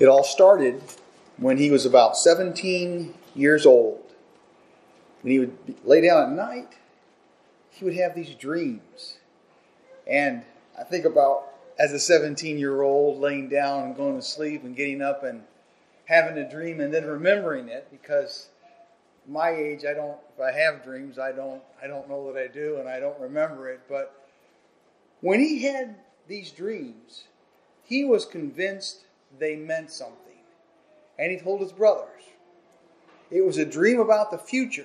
It all started when he was about 17 years old. When he would lay down at night, he would have these dreams. And I think about as a 17-year-old laying down and going to sleep and getting up and having a dream and then remembering it, because my age, if I have dreams, I don't know that I do, and I don't remember it. But when he had these dreams, he was convinced they meant something. And he told his brothers. It was a dream about the future.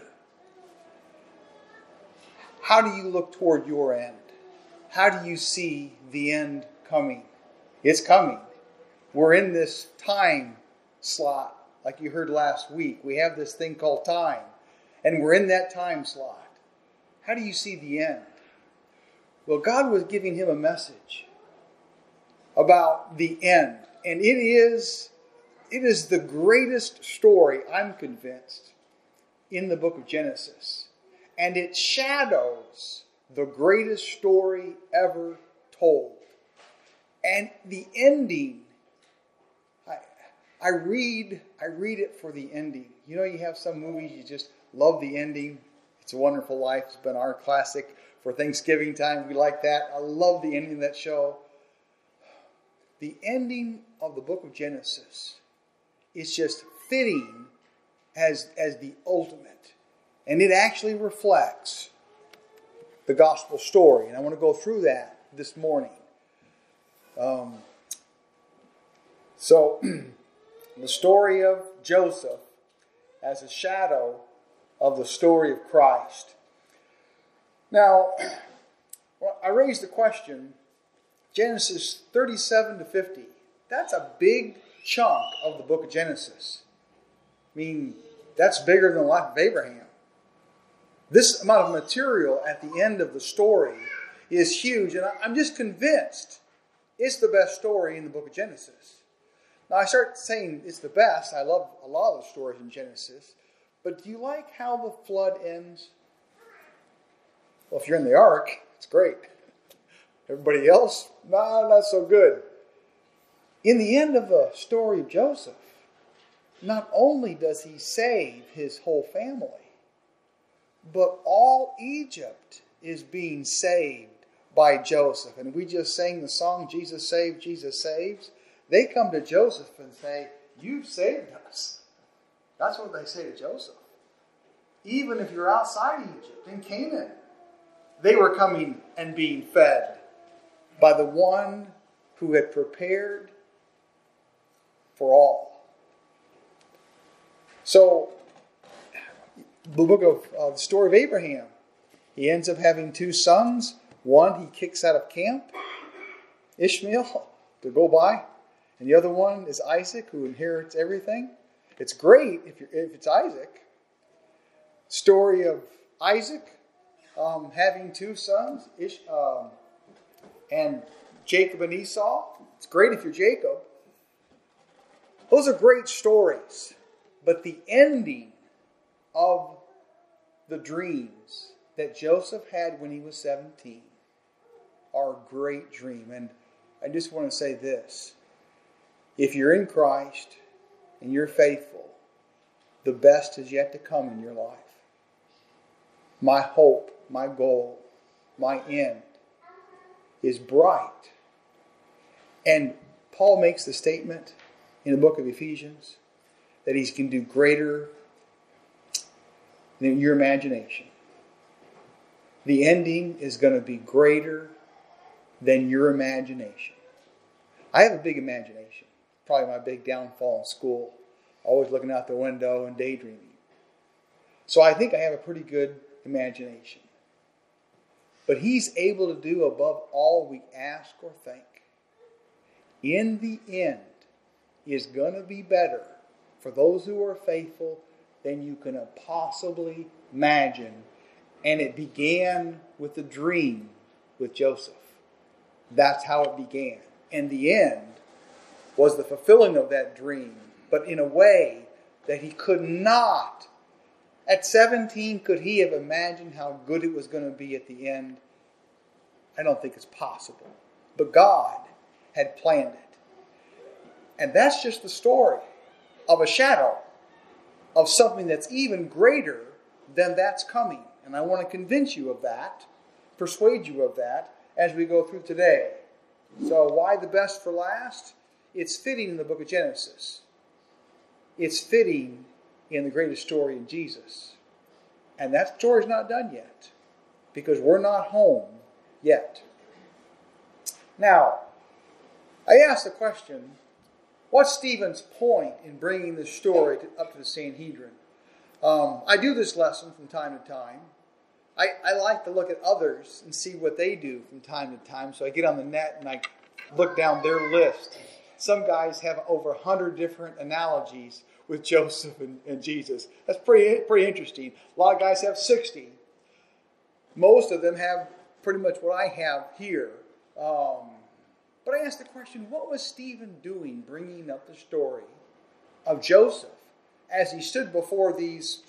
How do you look toward your end? How do you see the end coming? It's coming. We're in this time slot, like you heard last week. We have this thing called time, and we're in that time slot. How do you see the end? Well, God was giving him a message about the end, and it is the greatest story, I'm convinced, in the book of Genesis. And it shadows the greatest story ever told. And the ending, I read it for the ending. You know, you have some movies you just love the ending. It's a Wonderful Life. It's been our classic for Thanksgiving time. We like that. I love the ending of that show. The ending of the book of Genesis is just fitting as the ultimate. And it actually reflects the gospel story. And I want to go through that this morning. So, the story of Joseph as a shadow of the story of Christ. Now, I raised the question, Genesis 37 to 50. That's a big chunk of the book of Genesis. I mean, that's bigger than the life of Abraham. This amount of material at the end of the story is huge, and I'm just convinced it's the best story in the book of Genesis. Now, I start saying it's the best. I love a lot of the stories in Genesis. But do you like how the flood ends? Well, if you're in the ark, it's great. Everybody else, not so good. In the end of the story of Joseph, not only does he save his whole family, but all Egypt is being saved by Joseph. And we just sang the song, Jesus Saved, Jesus Saves. They come to Joseph and say, you've saved us. That's what they say to Joseph. Even if you're outside Egypt, in Canaan, they were coming and being fed by the one who had prepared for all. So, the book of the story of Abraham, he ends up having two sons. One he kicks out of camp, Ishmael, to go by. And the other one is Isaac, who inherits everything. It's great if it's Isaac. Story of Isaac having two sons, and Jacob and Esau. It's great if you're Jacob. Those are great stories. But the ending of the dreams that Joseph had when he was 17 are a great dream. And I just want to say this. If you're in Christ and you're faithful, the best is yet to come in your life. My hope, my goal, my end is bright. And Paul makes the statement in the book of Ephesians that he can do greater than your imagination. The ending is going to be greater than your imagination. I have a big imagination. Probably my big downfall in school. Always looking out the window and daydreaming. So I think I have a pretty good imagination. But he's able to do above all we ask or think. In the end is going to be better for those who are faithful than you can possibly imagine. And it began with a dream with Joseph. That's how it began. And the end was the fulfilling of that dream, but in a way that he could not. At 17, could he have imagined how good it was going to be at the end? I don't think it's possible. But God had planned it. And that's just the story of a shadow of something that's even greater than that's coming. And I want to convince you of that, persuade you of that as we go through today. So why the best for last? It's fitting in the book of Genesis. It's fitting in the greatest story in Jesus. And that story's not done yet, because we're not home yet. Now, I asked the question, what's Stephen's point in bringing this story up to the Sanhedrin? I do this lesson from time to time. I like to look at others and see what they do from time to time. So I get on the net and I look down their list. Some guys have over 100 different analogies with Joseph and Jesus. That's pretty interesting. A lot of guys have 60. Most of them have pretty much what I have here. But I asked the question, what was Stephen doing bringing up the story of Joseph as he stood before these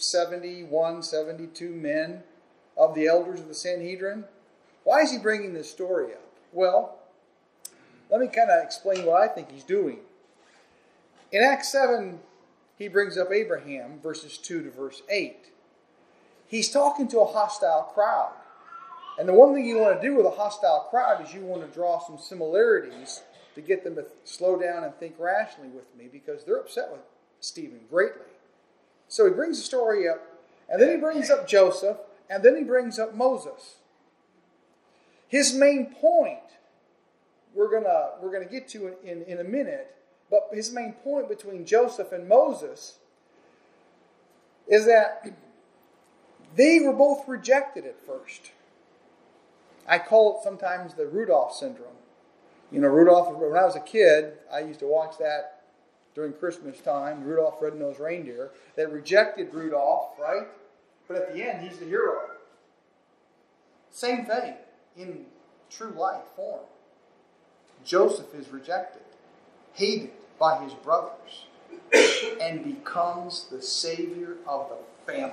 72 men of the elders of the Sanhedrin? Why is he bringing this story up? Well, let me kind of explain what I think he's doing. In Acts 7, he brings up Abraham, verses 2 to verse 8. He's talking to a hostile crowd. And the one thing you want to do with a hostile crowd is you want to draw some similarities to get them to slow down and think rationally with me, because they're upset with Stephen greatly. So he brings the story up, and then he brings up Joseph, and then he brings up Moses. His main point, we're gonna get to in a minute, but his main point between Joseph and Moses is that they were both rejected at first. I call it sometimes the Rudolph syndrome. You know, Rudolph, when I was a kid, I used to watch that during Christmas time, Rudolph Red-Nosed Reindeer. They rejected Rudolph, right? But at the end, he's the hero. Same thing in true life form. Joseph is rejected, hated by his brothers, and becomes the savior of the family.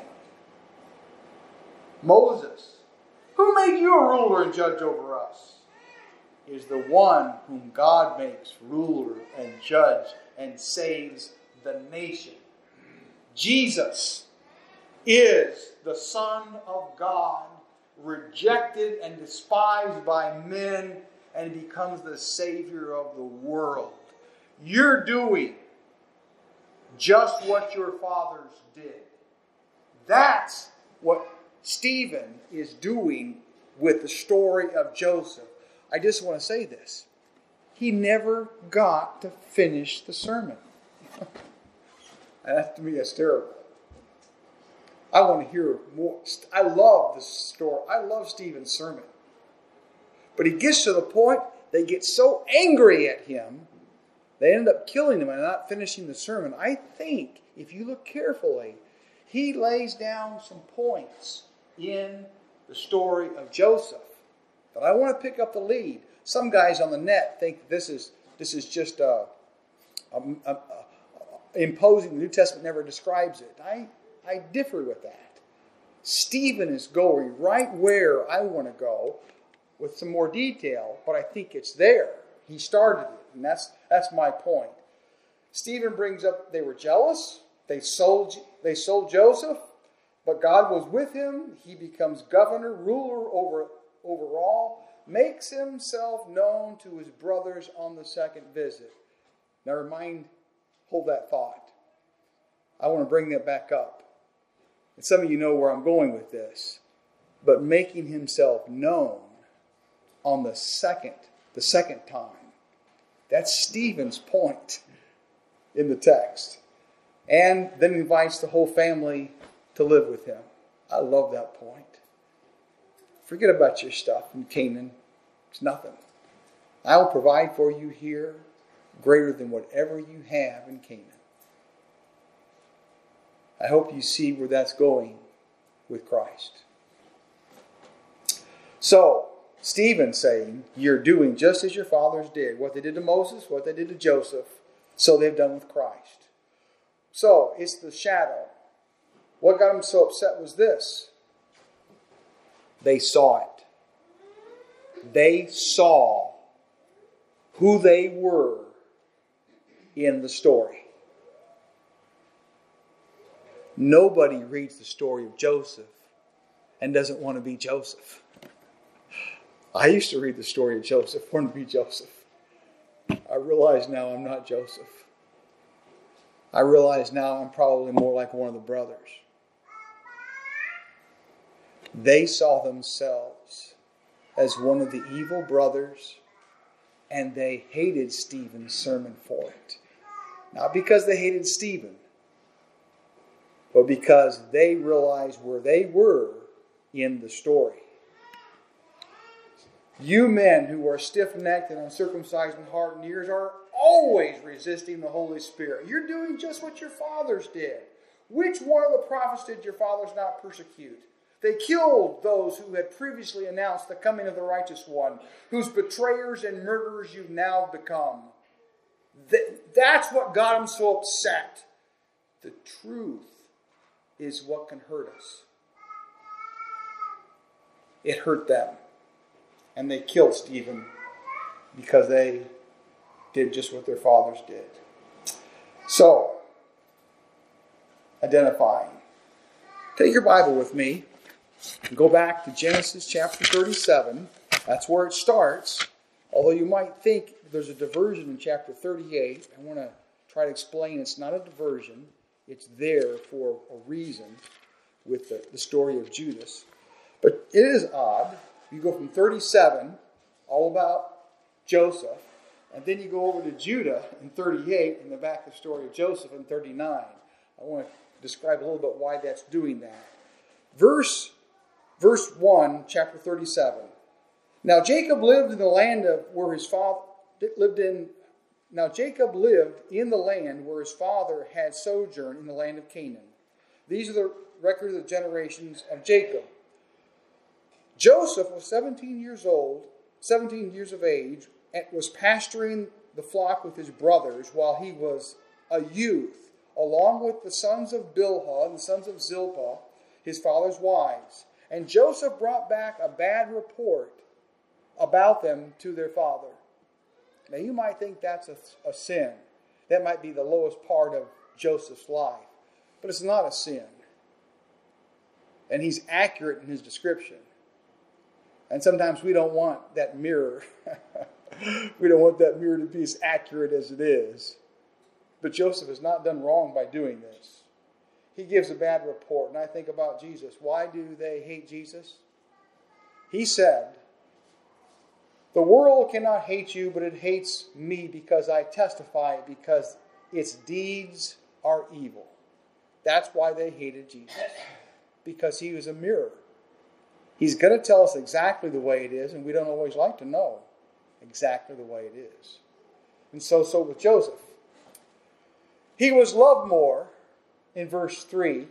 Moses, who made you a ruler and judge over us, is the one whom God makes ruler and judge and saves the nation. Jesus is the Son of God, rejected and despised by men, and becomes the Savior of the world. You're doing just what your fathers did. That's what Stephen is doing with the story of Joseph. I just want to say this. He never got to finish the sermon. That to me is terrible. I want to hear more. I love this story. I love Stephen's sermon. But he gets to the point, they get so angry at him, they end up killing him and not finishing the sermon. I think, if you look carefully, he lays down some points in the story of Joseph. But I want to pick up the lead. Some guys on the net think this is just imposing. The New Testament never describes it. I differ with that. Stephen is going right where I want to go with some more detail, but I think it's there. He started it, and that's my point. Stephen brings up they were jealous. They sold Joseph, but God was with him. He becomes governor, ruler over all, makes himself known to his brothers on the second visit. Now hold that thought. I want to bring that back up. And some of you know where I'm going with this. But making himself known on the second time. That's Stephen's point in the text. And then invites the whole family to live with him. I love that point. Forget about your stuff in Canaan. It's nothing. I will provide for you here greater than whatever you have in Canaan. I hope you see where that's going with Christ. So, Stephen saying, you're doing just as your fathers did. What they did to Moses, what they did to Joseph, so they've done with Christ. So, it's the shadow. What got them so upset was this. They saw it. They saw who they were in the story. Nobody reads the story of Joseph and doesn't want to be Joseph. I used to read the story of Joseph, wanted to be Joseph. I realize now I'm not Joseph. I realize now I'm probably more like one of the brothers. They saw themselves as one of the evil brothers, and they hated Stephen's sermon for it. Not because they hated Stephen, but because they realized where they were in the story. You men who are stiff-necked and uncircumcised in heart and ears are always resisting the Holy Spirit. You're doing just what your fathers did. Which one of the prophets did your fathers not persecute? They killed those who had previously announced the coming of the righteous one, whose betrayers and murderers you've now become. That's what got them so upset. The truth is what can hurt us. It hurt them. And they killed Stephen because they did just what their fathers did. So, identifying. Take your Bible with me and go back to Genesis chapter 37. That's where it starts. Although you might think there's a diversion in chapter 38. I want to try to explain it's not a diversion. It's there for a reason with the story of Judas. But it is odd. You go from 37, all about Joseph, and then you go over to Judah in 38, and the back of the story of Joseph in 39. I want to describe a little bit why that's doing that. Verse 1, chapter 37. Now Jacob lived in the land where his father lived in. Now Jacob lived in the land where his father had sojourned in the land of Canaan. These are the records of the generations of Jacob. Joseph was 17 years of age, and was pasturing the flock with his brothers while he was a youth, along with the sons of Bilhah and the sons of Zilpah, his father's wives. And Joseph brought back a bad report about them to their father. Now you might think that's a sin. That might be the lowest part of Joseph's life. But it's not a sin. And he's accurate in his description. And sometimes we don't want that mirror. We don't want that mirror to be as accurate as it is. But Joseph has not done wrong by doing this. He gives a bad report. And I think about Jesus. Why do they hate Jesus? He said, "The world cannot hate you, but it hates me because I testify, because its deeds are evil." That's why they hated Jesus. Because he was a mirror. He's going to tell us exactly the way it is, and we don't always like to know exactly the way it is. And so with Joseph. He was loved more, in verse 3.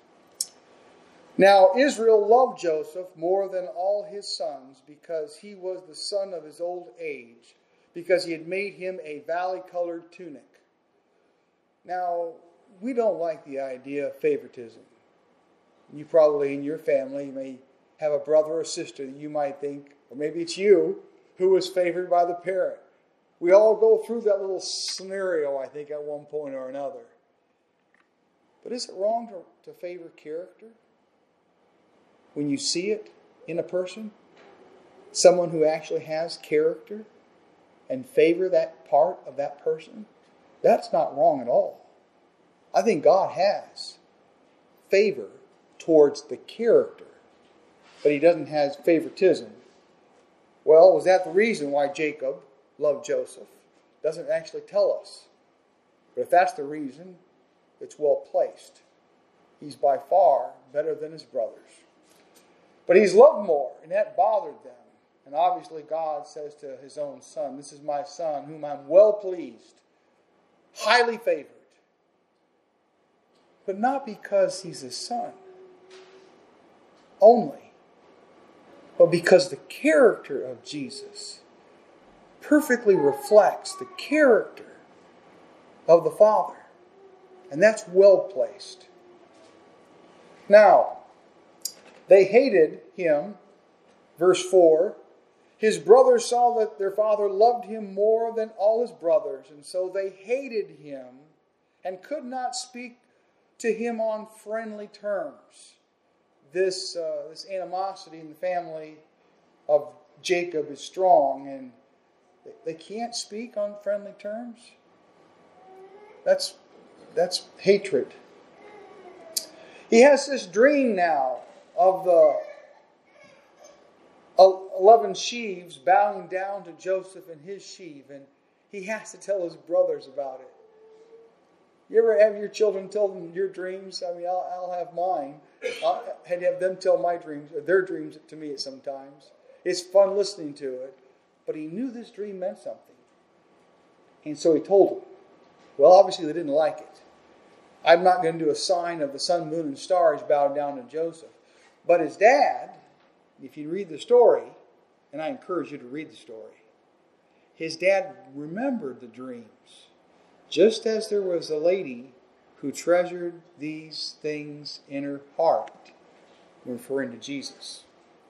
Now Israel loved Joseph more than all his sons, because he was the son of his old age, because he had made him a valley-colored tunic. Now, we don't like the idea of favoritism. You probably, in your family, may have a brother or sister that you might think, or maybe it's you, who was favored by the parent. We all go through that little scenario, I think, at one point or another. But is it wrong to favor character? When you see it in a person? Someone who actually has character? And favor that part of that person? That's not wrong at all. I think God has favor towards the character. But he doesn't have favoritism. Well, was that the reason why Jacob loved Joseph? Doesn't actually tell us. But if that's the reason, it's well placed. He's by far better than his brothers. But he's loved more, and that bothered them. And obviously God says to his own son, "This is my son, whom I'm well pleased, highly favored." But not because he's his son only, but because the character of Jesus perfectly reflects the character of the Father. And that's well placed. Now, they hated him, verse 4, His brothers saw that their father loved him more than all his brothers, and so they hated him and could not speak to him on friendly terms. This animosity in the family of Jacob is strong, and they can't speak on friendly terms. That's hatred. He has this dream now of the 11 sheaves bowing down to Joseph and his sheaf, and he has to tell his brothers about it. You ever have your children tell them your dreams? I mean, I'll have mine. I'll have them tell my dreams, or their dreams to me sometimes. It's fun listening to it. But he knew this dream meant something. And so he told them. Well, obviously they didn't like it. I'm not going to do a sign of the sun, moon, and stars bowed down to Joseph. But his dad, if you read the story, and I encourage you to read the story, his dad remembered the dreams. Just as there was a lady who treasured these things in her heart, referring to Jesus.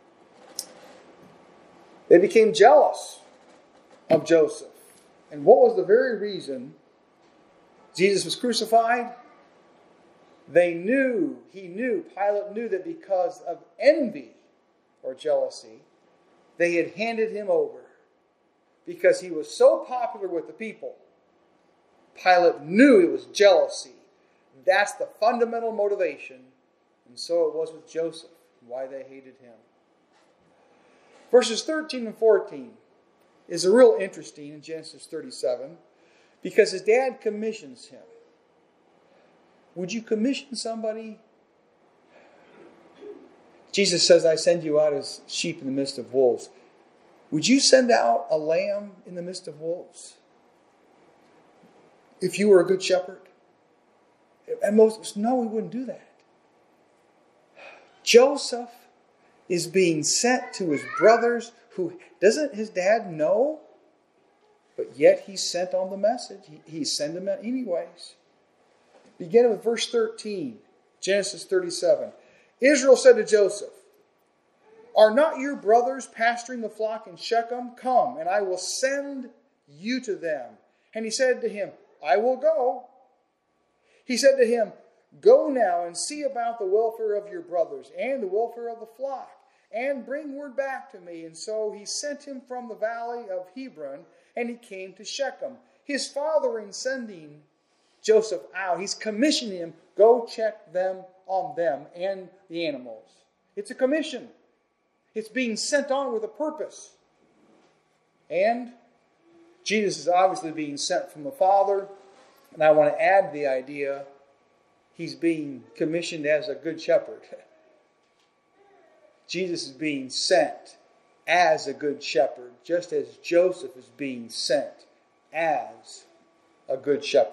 They became jealous of Joseph. And what was the very reason Jesus was crucified? Pilate knew that because of envy or jealousy, they had handed him over. Because he was so popular with the people, Pilate knew it was jealousy. That's the fundamental motivation. And so it was with Joseph, why they hated him. Verses 13 and 14 is a real interesting in Genesis 37 because his dad commissions him. Would you commission somebody? Jesus says, I send you out as sheep in the midst of wolves. Would you send out a lamb in the midst of wolves? If you were a good shepherd? And no, we wouldn't do that. Joseph is being sent to his brothers who, doesn't his dad know? But yet he's sent on the message. He's sent them out anyways. Beginning with verse 13, Genesis 37. Israel said to Joseph, are not your brothers pasturing the flock in Shechem? Come, and I will send you to them. And he said to him, I will go. He said to him, go now and see about the welfare of your brothers and the welfare of the flock, and bring word back to me. And so he sent him from the valley of Hebron, and he came to Shechem. His father, in sending Joseph out, he's commissioning him, go check them on them and the animals. It's a commission. It's being sent on with a purpose. And Jesus is obviously being sent from the Father. And I want to add the idea, he's being commissioned as a good shepherd. Jesus is being sent as a good shepherd, just as Joseph is being sent as a good shepherd.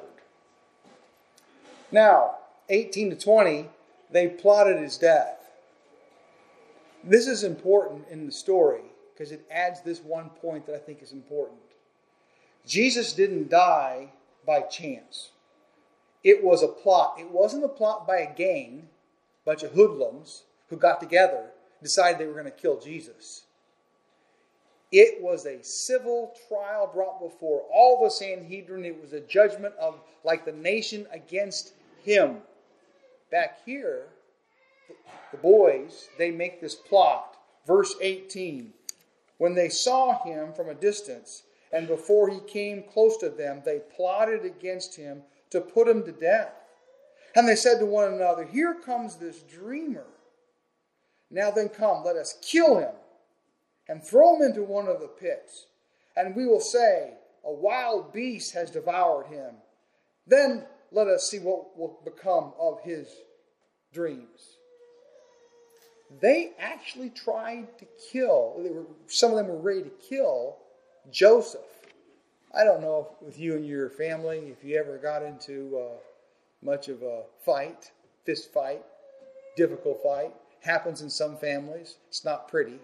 Now, 18 to 20, they plotted his death. This is important in the story because it adds this one point that I think is important. Jesus didn't die by chance. It was a plot. It wasn't a plot by a gang, a bunch of hoodlums who got together, decided they were going to kill Jesus. It was a civil trial brought before all the Sanhedrin. It was a judgment of like the nation against him. Back here, the boys, they make this plot. Verse 18. When they saw him from a distance, and before he came close to them, they plotted against him to put him to death. And they said to one another, here comes this dreamer. Now then come, let us kill him and throw him into one of the pits. And we will say, a wild beast has devoured him. Then let us see what will become of his dreams. They actually tried to kill, some of them were ready to kill Joseph. I don't know if with you and your family, if you ever got into much of a fight, fist fight, difficult fight. Happens in some families. It's not pretty.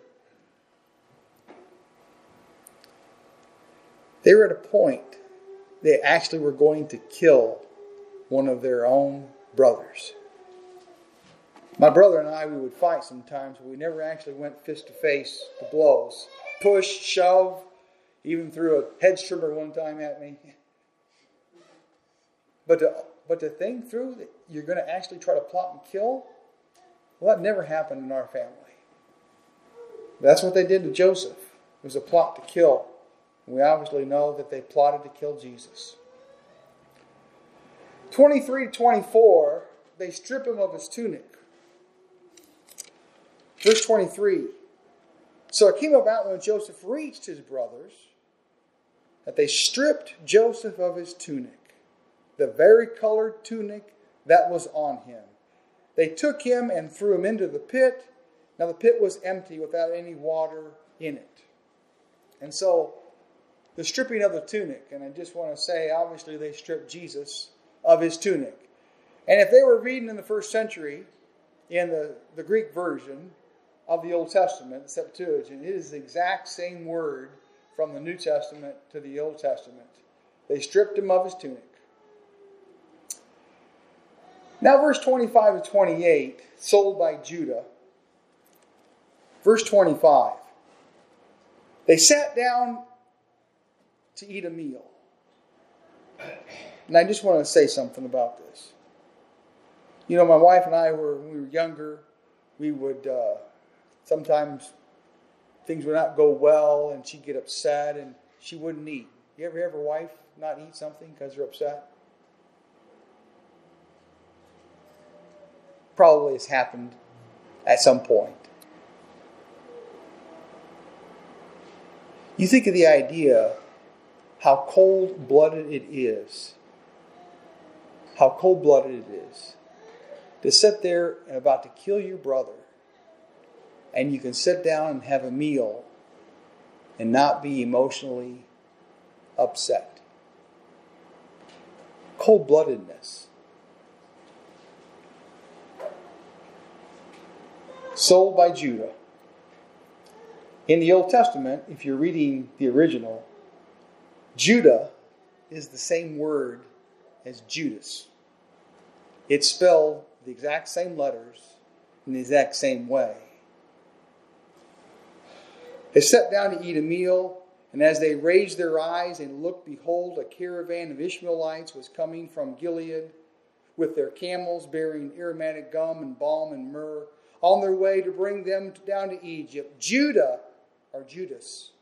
They were at a point they actually were going to kill one of their own brothers. My brother and I, we would fight sometimes, but we never actually went fist to face to blows. Push, shove, even threw a hedge trimmer one time at me. But to think through that you're going to actually try to plot and kill, well, that never happened in our family. That's what they did to Joseph. It was a plot to kill. And we obviously know that they plotted to kill Jesus. 23 to 24, they strip him of his tunic. Verse 23. So it came about when Joseph reached his brothers that they stripped Joseph of his tunic, the varicolored tunic that was on him. They took him and threw him into the pit. Now the pit was empty without any water in it. And so the stripping of the tunic, and I just want to say, obviously they stripped Jesus of his tunic. And if they were reading in the first century, in the Greek version of the Old Testament, the Septuagint, it is the exact same word from the New Testament to the Old Testament. They stripped him of his tunic. Now verse 25 to 28, sold by Judah. Verse 25. They sat down to eat a meal. And I just want to say something about this. You know, my wife and I, when we were younger, we would, sometimes things would not go well and she'd get upset and she wouldn't eat. You ever have a wife not eat something because they're upset? Probably has happened at some point. You think of the idea how cold-blooded it is. How cold-blooded it is to sit there and about to kill your brother, and you can sit down and have a meal and not be emotionally upset. Cold-bloodedness. Sold by Judah. In the Old Testament, if you're reading the original, Judah is the same word as Judas. It's spelled the exact same letters in the exact same way. They sat down to eat a meal, and as they raised their eyes and looked, behold, a caravan of Ishmaelites was coming from Gilead with their camels bearing aromatic gum and balm and myrrh, on their way to bring them down to Egypt. Judah, or Judas,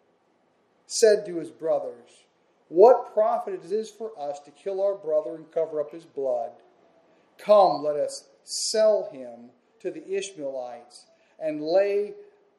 said to his brothers, "What profit it is for us to kill our brother and cover up his blood? Come, let us sell him to the Ishmaelites and lay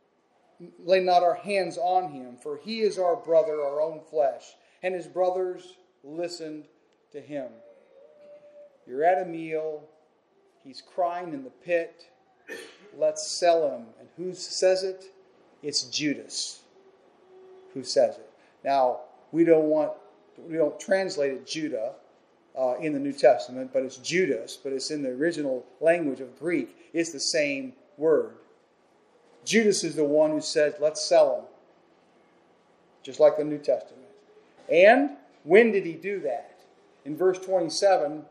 not our hands on him, for he is our brother, our own flesh." And his brothers listened to him. You're at a meal. He's crying in the pit. Let's sell him. And who says it? It's Judas who says it. Now, we don't translate it Judah in the New Testament, but it's Judas, but it's in the original language of Greek. It's the same word. Judas is the one who says, let's sell him. Just like the New Testament. And when did he do that? In verse 27,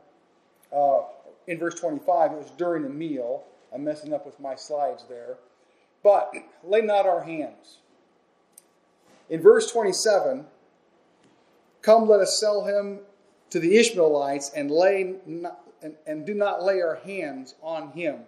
in verse 25, it was during a meal. I'm messing up with my slides there. But lay not our hands. In verse 27, come, let us sell him to the Ishmaelites and do not lay our hands on him.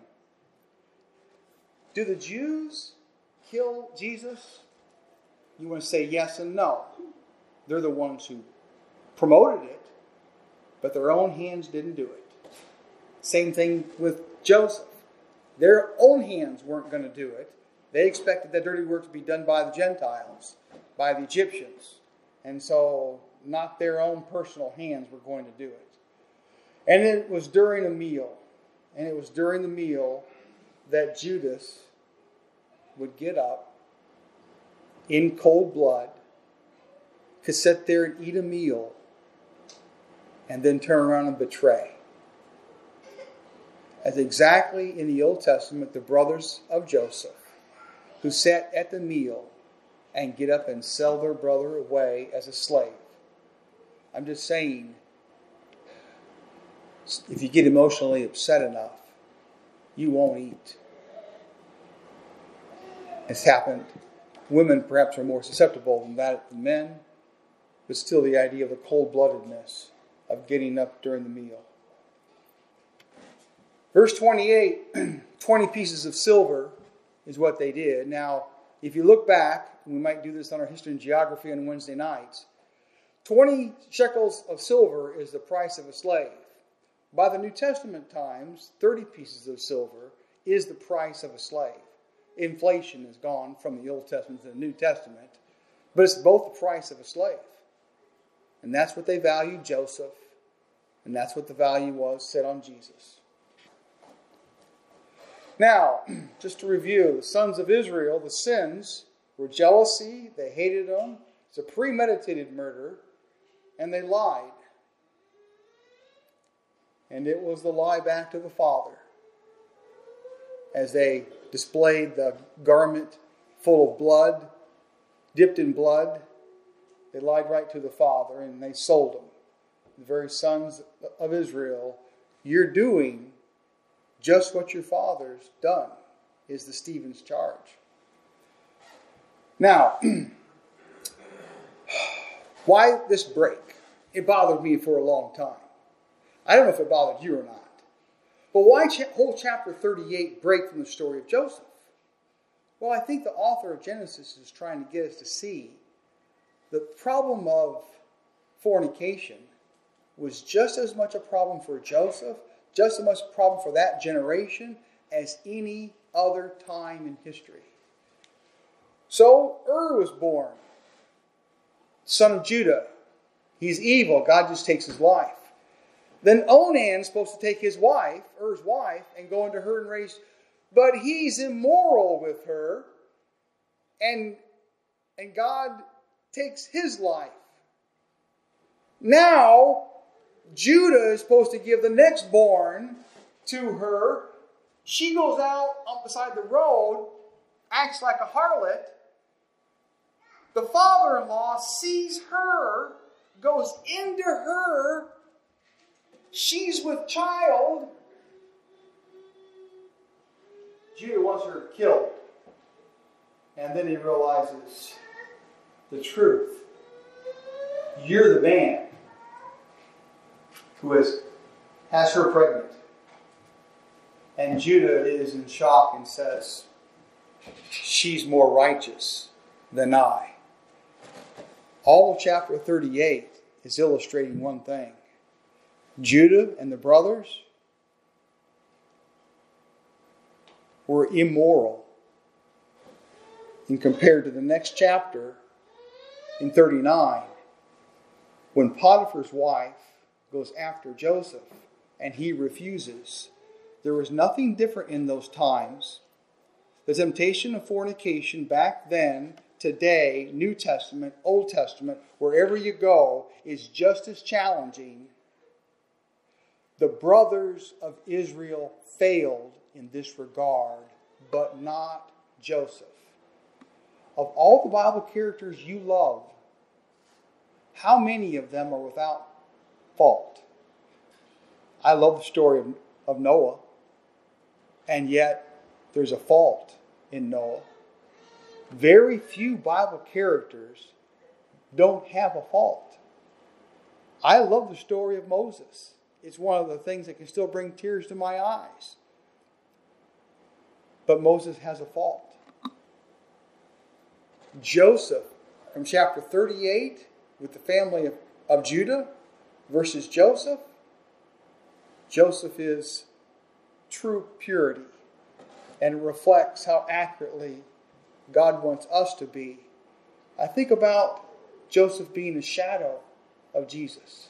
Do the Jews kill Jesus? You want to say yes and no. They're the ones who promoted it, but their own hands didn't do it. Same thing with Joseph. Their own hands weren't going to do it. They expected that dirty work to be done by the Gentiles, by the Egyptians. And so not their own personal hands were going to do it. And it was during a meal. And it was during the meal that Judas would get up in cold blood, could sit there and eat a meal, and then turn around and betray. As exactly in the Old Testament, the brothers of Joseph, who sat at the meal and get up and sell their brother away as a slave. I'm just saying, if you get emotionally upset enough, you won't eat. It's happened. Women perhaps are more susceptible than men, but still the idea of the cold-bloodedness of getting up during the meal. Verse 28, 20 pieces of silver is what they did. Now, if you look back, and we might do this on our history and geography on Wednesday nights, 20 shekels of silver is the price of a slave. By the New Testament times, 30 pieces of silver is the price of a slave. Inflation has gone from the Old Testament to the New Testament, but it's both the price of a slave. And that's what they valued Joseph, and that's what the value was set on Jesus. Now, just to review, the sons of Israel, the sins were jealousy, they hated them, it's a premeditated murder, and they lied. And it was the lie back to the Father. As they displayed the garment full of blood, dipped in blood, they lied right to the Father and they sold him. The very sons of Israel, you're doing just what your father's done, is the Stephen's charge. Now, why this break? It bothered me for a long time. I don't know if it bothered you or not. But why whole chapter 38 break from the story of Joseph? Well, I think the author of Genesis is trying to get us to see the problem of fornication was just as much a problem for Joseph, just as much a problem for that generation as any other time in history. So was born, son of Judah. He's evil. God just takes his life. Then Onan's supposed to take his wife, wife, and go into her and raise. But he's immoral with her. And God takes his life. Now, Judah is supposed to give the next born to her. She goes out beside the road, acts like a harlot. The father-in-law sees her, goes into her. She's with child. Judah wants her killed. And then he realizes the truth. You're the man who has her pregnant. And Judah is in shock and says, she's more righteous than I. All of chapter 38 is illustrating one thing. Judah and the brothers were immoral. And compared to the next chapter in 39, when Potiphar's wife goes after Joseph and he refuses, there was nothing different in those times. The temptation of fornication back then, today, New Testament, Old Testament, wherever you go, is just as challenging. The brothers of Israel failed in this regard, but not Joseph. Of all the Bible characters you love, how many of them are without fault? I love the story of Noah, and yet there's a fault in Noah. Very few Bible characters don't have a fault. I love the story of Moses. It's one of the things that can still bring tears to my eyes. But Moses has a fault. Joseph, from chapter 38, with the family of Judah, versus Joseph. Joseph is true purity and reflects how accurately God wants us to be. I think about Joseph being a shadow of Jesus.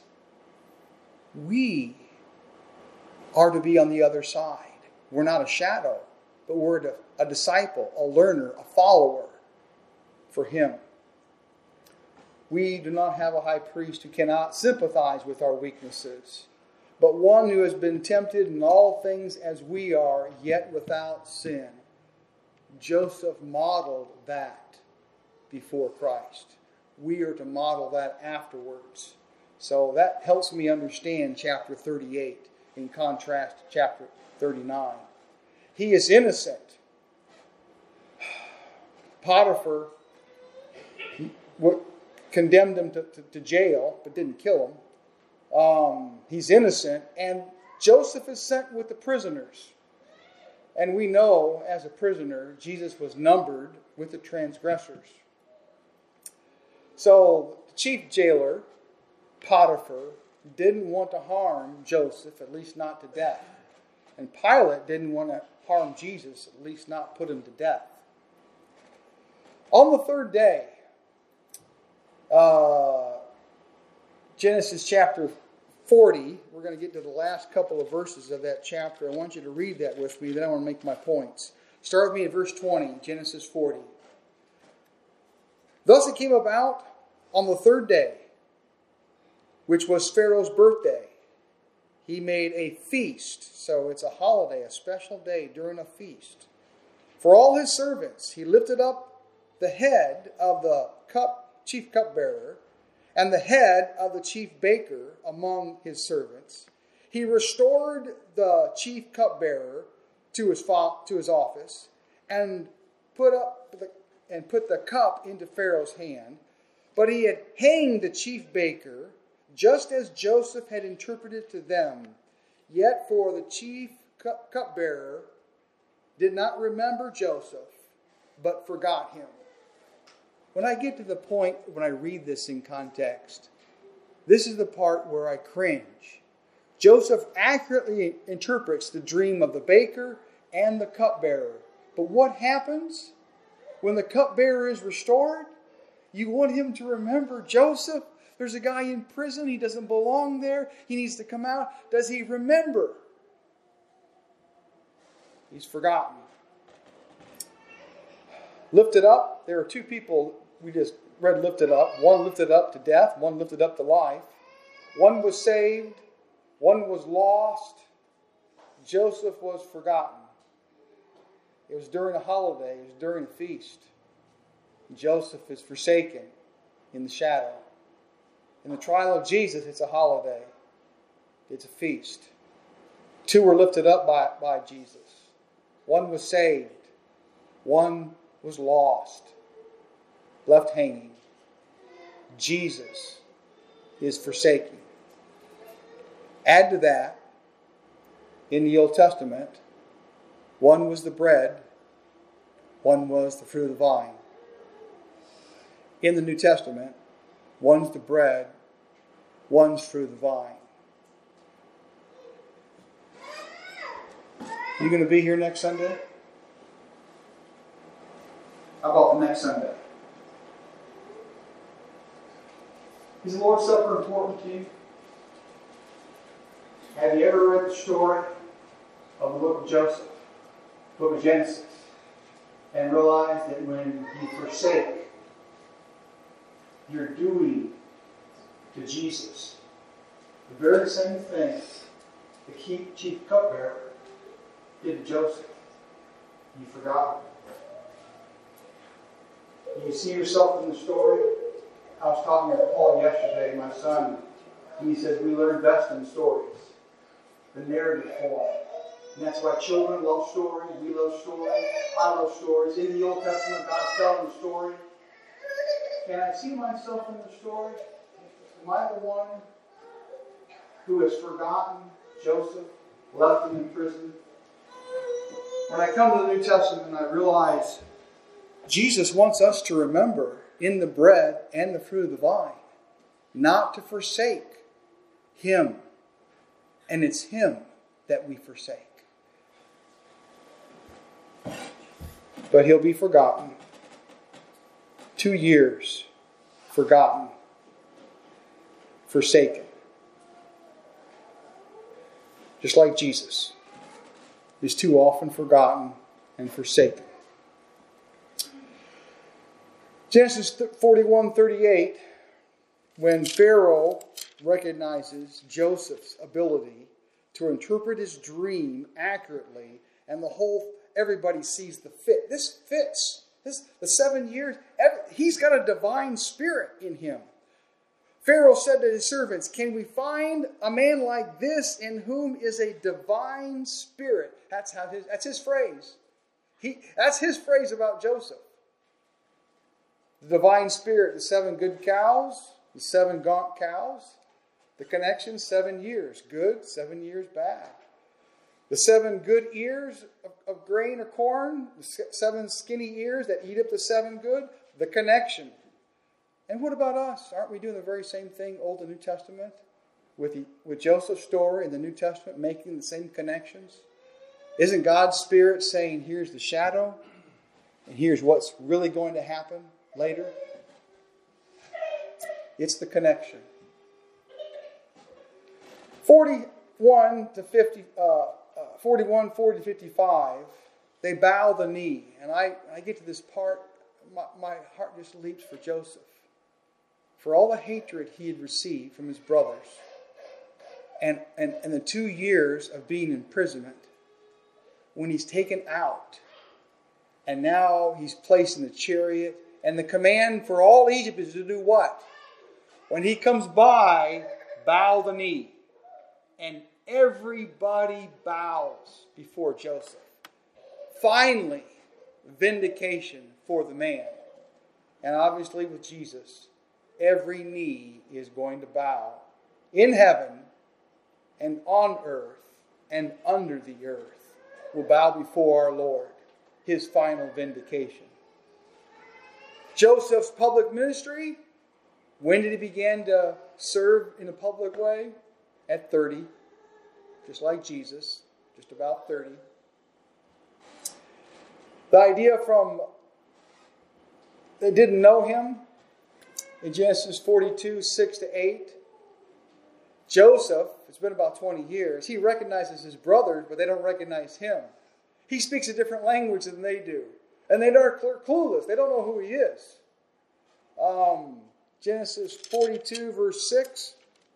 We are to be on the other side. We're not a shadow, but we're a disciple, a learner, a follower for Him. We do not have a high priest who cannot sympathize with our weaknesses, but one who has been tempted in all things as we are, yet without sin. Joseph modeled that before Christ. We are to model that afterwards. So that helps me understand chapter 38 in contrast to chapter 39. he is innocent. Potiphar condemned him to jail, but didn't kill him. He's innocent, and Joseph is sent with the prisoners. And we know, as a prisoner, Jesus was numbered with the transgressors. So, the chief jailer, Potiphar, didn't want to harm Joseph, at least not to death. And Pilate didn't want to harm Jesus, at least not put him to death. On the third day, Genesis chapter 40, we're going to get to the last couple of verses of that chapter. I want you to read that with me, then I want to make my points. Start with me at verse 20, Genesis 40. Thus it came about on the third day, which was Pharaoh's birthday. He made a feast. So it's a holiday, a special day during a feast. For all his servants, he lifted up the head of the chief cupbearer and the head of the chief baker among his servants. He restored the chief cupbearer to his office and put the cup into Pharaoh's hand. But he had hanged the chief baker, just as Joseph had interpreted to them. Yet for the chief cupbearer did not remember Joseph, but forgot him. When I get to the point when I read this in context, this is the part where I cringe. Joseph accurately interprets the dream of the baker and the cupbearer. But what happens when the cupbearer is restored? You want him to remember Joseph? There's a guy in prison. He doesn't belong there. He needs to come out. Does he remember? He's forgotten. Lifted up. There are two people we just read lifted up. One lifted up to death. One lifted up to life. One was saved. One was lost. Joseph was forgotten. It was during a holiday. It was during a feast. Joseph is forsaken in the shadow. In the trial of Jesus, it's a holiday. It's a feast. Two were lifted up by Jesus. One was saved. One was lost. Left hanging. Jesus is forsaken. Add to that, in the Old Testament, one was the bread, one was the fruit of the vine. In the New Testament, one's the bread, one's fruit of the vine. You going to be here next Sunday? How about the next Sunday? Is the Lord's Supper important to you? Have you ever read the story of the book of Joseph, book of Genesis, and realized that when you forsake your duty to Jesus, the very same thing the chief cupbearer did to Joseph? You forgot it. You see yourself in the story? I was talking to Paul yesterday, my son, and he says we learn best in stories, the narrative form. And that's why children love stories, we love stories, I love stories. In the Old Testament, God's telling the story. Can I see myself in the story? Am I the one who has forgotten Joseph, left him in prison? When I come to the New Testament, I realize Jesus wants us to remember in the bread and the fruit of the vine, not to forsake Him. And it's Him that we forsake. But He'll be forgotten. 2 years forgotten, forsaken. Just like Jesus is too often forgotten and forsaken. Genesis 41:38, when Pharaoh recognizes Joseph's ability to interpret his dream accurately, and everybody sees the fit. This fits. The 7 years, he's got a divine spirit in him. Pharaoh said to his servants, "Can we find a man like this in whom is a divine spirit?" That's his phrase. That's his phrase about Joseph. The divine spirit, the 7 good cows, the 7 gaunt cows, the connection, 7 years good, 7 years bad. The 7 good ears of grain or corn, the 7 skinny ears that eat up the 7 good, the connection. And what about us? Aren't we doing the very same thing, Old and New Testament? With Joseph's story in the New Testament, making the same connections? Isn't God's Spirit saying, here's the shadow, and here's what's really going to happen later? It's the connection. 41, 40 to 55, they bow the knee. And I get to this part, my heart just leaps for Joseph. For all the hatred he had received from his brothers, and the 2 years of being in imprisonment, when he's taken out, and now he's placed in the chariot, and the command for all Egypt is to do what? When he comes by, bow the knee. And everybody bows before Joseph. Finally, vindication for the man. And obviously with Jesus, every knee is going to bow in heaven and on earth and under the earth will bow before our Lord, his final vindication. Joseph's public ministry, when did he begin to serve in a public way? At 30, just like Jesus, just about 30. The idea from they didn't know him, in Genesis 42, 6 to 8, Joseph, it's been about 20 years, he recognizes his brothers, but they don't recognize him. He speaks a different language than they do. And they are clueless. They don't know who he is. Genesis 42, verse 6.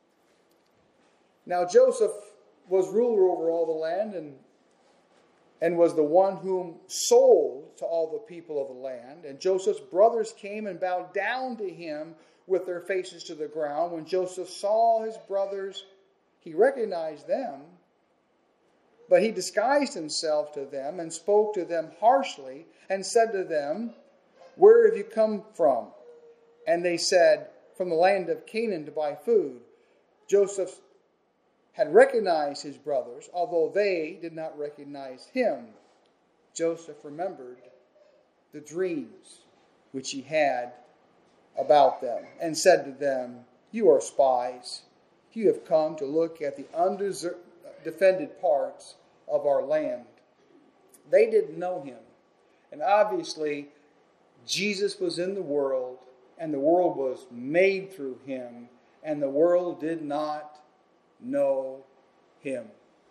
Now Joseph was ruler over all the land and was the one whom sold to all the people of the land. And Joseph's brothers came and bowed down to him with their faces to the ground. When Joseph saw his brothers, he recognized them, but he disguised himself to them and spoke to them harshly and said to them, "Where have you come from?" And they said, "From the land of Canaan to buy food." Joseph had recognized his brothers, although they did not recognize him. Joseph remembered the dreams which he had about them and said to them, "You are spies. You have come to look at the undefended parts of our land." They didn't know him. And obviously, Jesus was in the world, and the world was made through him, and the world did not know him.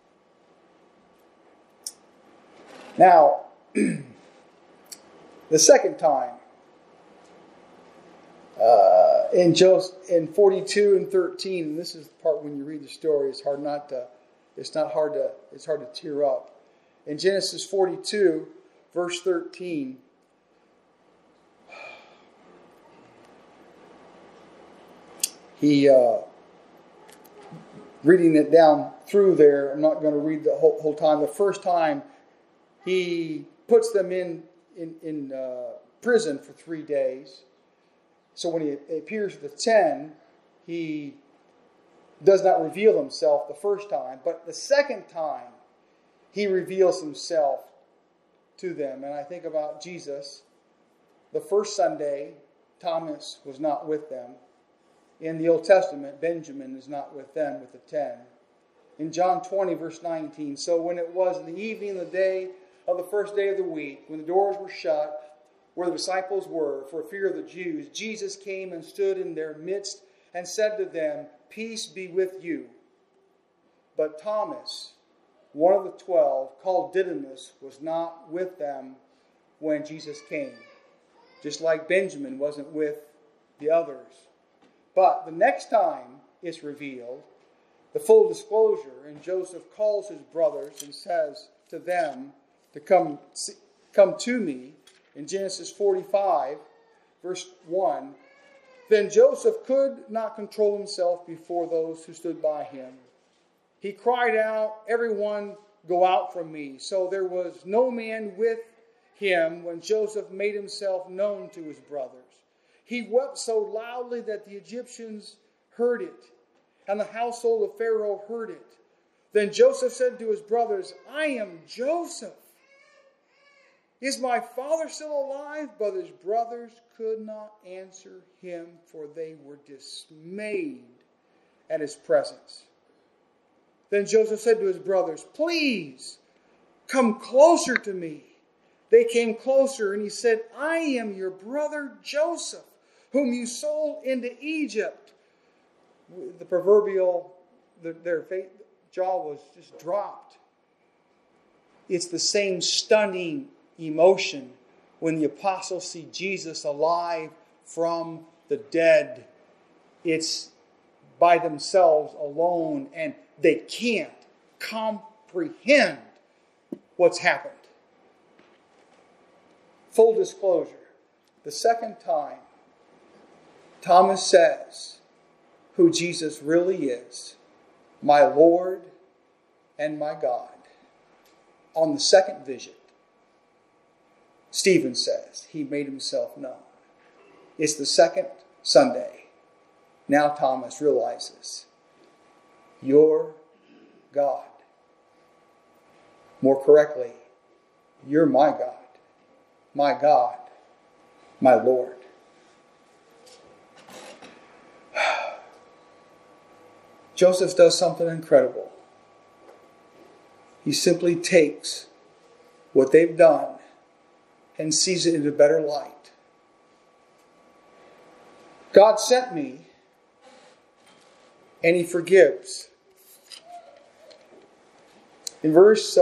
Now, the second time, in 42 and 13, and this is the part when you read the story, it's hard to tear up. In Genesis 42, verse 13, he reading it down through there, I'm not going to read the whole time. The first time, he puts them in prison for 3 days. So when he appears to the 10, he does not reveal himself the first time. But the second time, he reveals himself to them. And I think about Jesus. The first Sunday, Thomas was not with them. In the Old Testament, Benjamin is not with them, with the 10. In John 20, verse 19, so when it was in the evening of the day of the first day of the week, when the doors were shut, where the disciples were, for fear of the Jews, Jesus came and stood in their midst and said to them, "Peace be with you." But Thomas, one of the 12, called Didymus, was not with them when Jesus came, just like Benjamin wasn't with the others. But the next time it's revealed, the full disclosure, and Joseph calls his brothers and says to them to come to me. In Genesis 45, verse 1, Then Joseph could not control himself before those who stood by him. He cried out, "Everyone go out from me." So there was no man with him when Joseph made himself known to his brothers. He wept so loudly that the Egyptians heard it, and the household of Pharaoh heard it. Then Joseph said to his brothers, "I am Joseph. Is my father still alive?" But his brothers could not answer him, for they were dismayed at his presence. Then Joseph said to his brothers, "Please, come closer to me." They came closer, and he said, "I am your brother Joseph, whom you sold into Egypt." The proverbial, their jaw was just dropped. It's the same stunning emotion when the apostles see Jesus alive from the dead. It's by themselves alone, and they can't comprehend what's happened. Full disclosure, the second time Thomas says who Jesus really is, my Lord and my God. On the second visit, Stephen says he made himself known. It's the second Sunday. Now Thomas realizes, you're God. More correctly, you're my God, my Lord. Joseph does something incredible. He simply takes what they've done and sees it in a better light. God sent me, and he forgives. In verse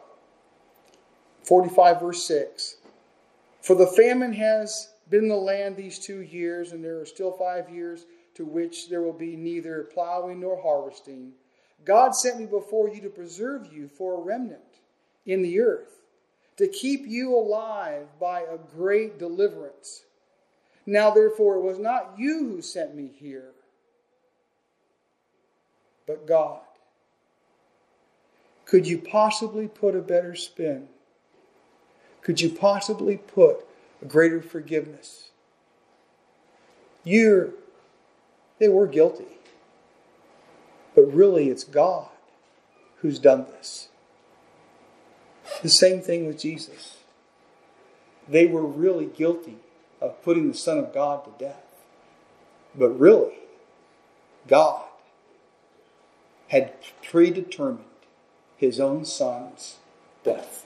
45, verse 6, "For the famine has been in the land these 2 years, and there are still 5 years to which there will be neither plowing nor harvesting. God sent me before you to preserve you for a remnant in the earth, to keep you alive by a great deliverance. Now therefore it was not you who sent me here, but God." Could you possibly put a better spin? Could you possibly put a greater forgiveness? They were guilty. But really it's God who's done this. The same thing with Jesus. They were really guilty of putting the Son of God to death. But really, God had predetermined his own Son's death.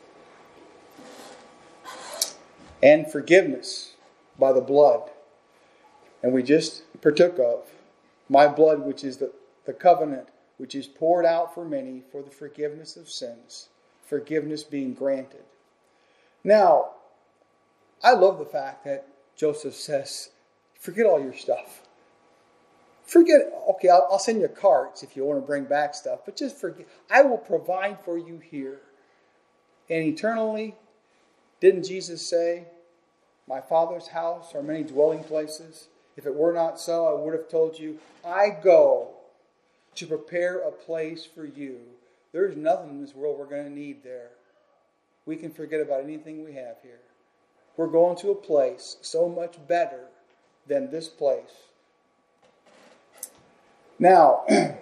And forgiveness by the blood. And we just partook of my blood, which is the covenant, which is poured out for many for the forgiveness of sins. Forgiveness being granted. Now, I love the fact that Joseph says, forget all your stuff. Okay, I'll send you carts if you want to bring back stuff, but just forget. I will provide for you here. And eternally, didn't Jesus say, my Father's house are many dwelling places? If it were not so, I would have told you, I go to prepare a place for you. There's nothing in this world we're going to need there. We can forget about anything we have here. We're going to a place so much better than this place. Now,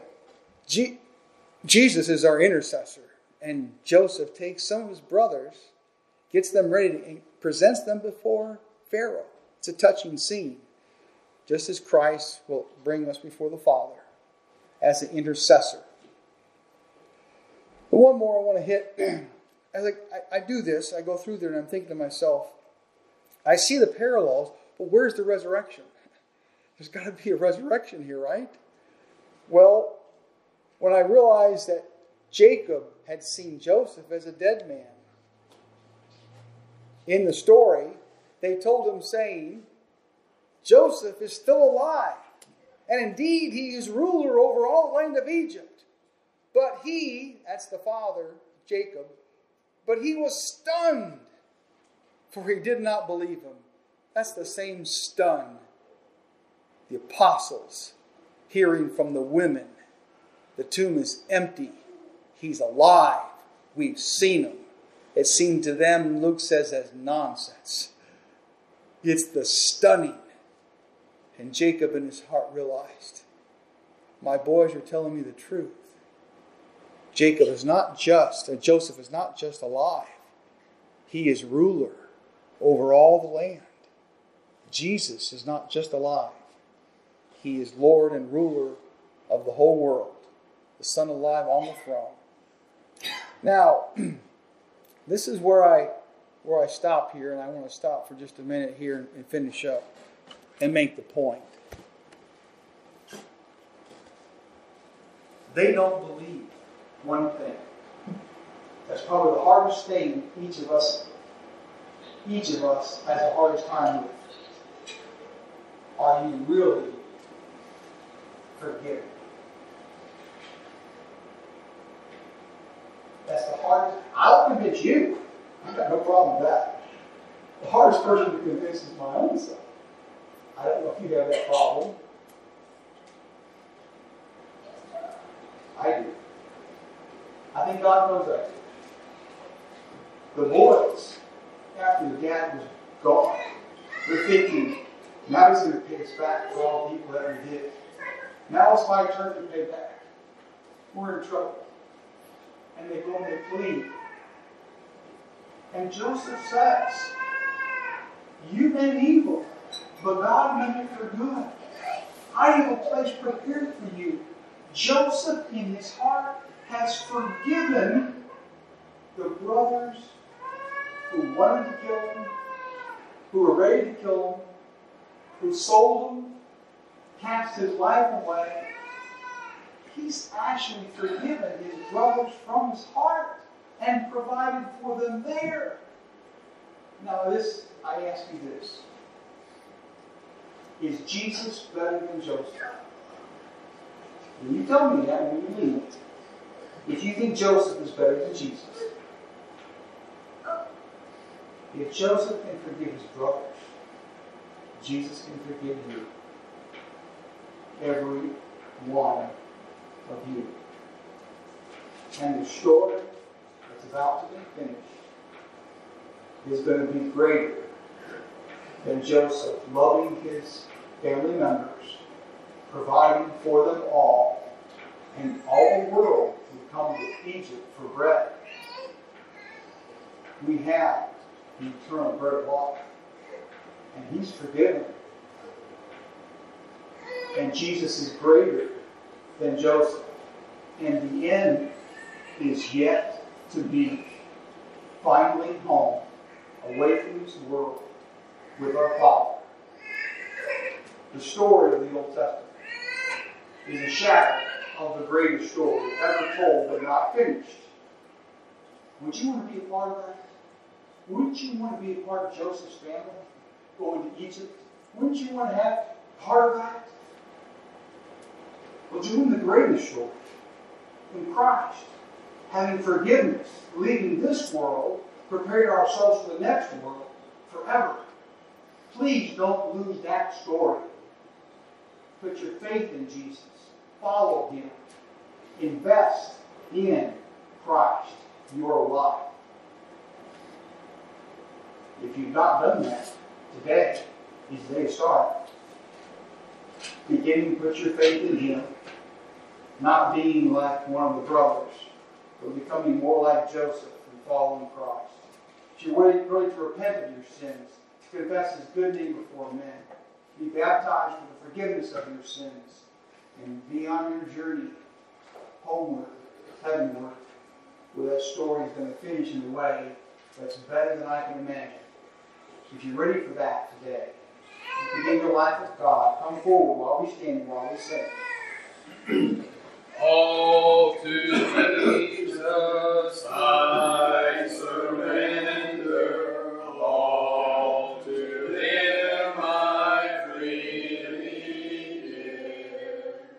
Jesus is our intercessor. And Joseph takes some of his brothers, gets them ready, and presents them before Pharaoh. It's a touching scene. Just as Christ will bring us before the Father as an intercessor. But one more I want to hit. As I do this, I go through there and I'm thinking to myself, I see the parallels, but where's the resurrection? There's got to be a resurrection here, right? Well, when I realized that Jacob had seen Joseph as a dead man, in the story, they told him saying, Joseph is still alive, and indeed he is ruler over all the land of Egypt. But he, that's the father, Jacob, but he was stunned, for he did not believe him. That's the same stun the apostles, hearing from the women, the tomb is empty. He's alive. We've seen him. It seemed to them, Luke says, as nonsense. It's the stunning. And Jacob in his heart realized, my boys are telling me the truth. Joseph is not just alive. He is ruler over all the land. Jesus is not just alive. He is Lord and ruler of the whole world. The Son alive on the throne. Now, this is where I stop here, and I want to stop for just a minute here and finish up and make the point. They don't believe one thing. That's probably the hardest thing each of us has the hardest time with. Are you really forgiven? That's the hardest. I'll convince you. I've got no problem with that. The hardest person to convince is my own self. I don't know if you have that problem. I do. I think God knows I do. The boys, after the dad was gone, they're thinking, now he's going to pay us back for all the people that we did. Now it's my turn to pay back. We're in trouble. And they go and they plead. And Joseph says, you meant evil, but God meant it for good. I have a place prepared for you. Joseph, in his heart, has forgiven the brothers who wanted to kill him, who were ready to kill him, who sold him, cast his life away. He's actually forgiven his brothers from his heart and provided for them there. Now I ask you this. Is Jesus better than Joseph? Will you tell me that when you leave? If you think Joseph is better than Jesus. If Joseph can forgive his brothers, Jesus can forgive you. Every one of you. And the story that's about to be finished is going to be greater than Joseph loving his family members, providing for them all, and all the world would come to Egypt for bread. We have the eternal bread of life, and he's forgiven. And Jesus is greater than Joseph. And the end is yet to be. Finally home, away from this world, with our Father. The story of the Old Testament is a shadow of the greatest story ever told but not finished. Would you want to be a part of that? Wouldn't you want to be a part of Joseph's family going to Egypt? Wouldn't you want to have part of that? Well, doing the greatest story in Christ, having forgiveness, leaving this world, preparing ourselves for the next world forever. Please don't lose that story. Put your faith in Jesus. Follow him. Invest in Christ, your life. If you've not done that, today is the day to start. Beginning to put your faith in him. Not being like one of the brothers, but becoming more like Joseph and following Christ. If you're ready to repent of your sins, to confess his good name before men, be baptized for the forgiveness of your sins, and be on your journey homeward, heavenward, where that story is going to finish in a way that's better than I can imagine. If you're ready for that today, begin your life with God. Come forward while we stand, while we sing.